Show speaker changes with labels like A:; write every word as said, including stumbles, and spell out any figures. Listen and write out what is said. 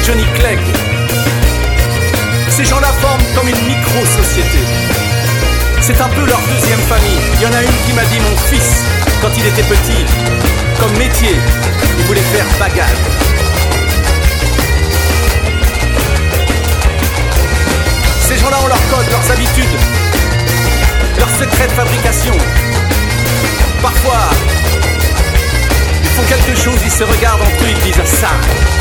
A: Johnny Clegg. Ces gens-là forment comme une micro-société. C'est un peu leur deuxième famille. Il y en a une qui m'a dit: mon fils, quand il était petit, comme métier, il voulait faire bagade. Ces gens-là ont leurs codes, leurs habitudes, leurs secrets de fabrication. Parfois, ils font quelque chose, ils se regardent entre eux, ils disent: ça,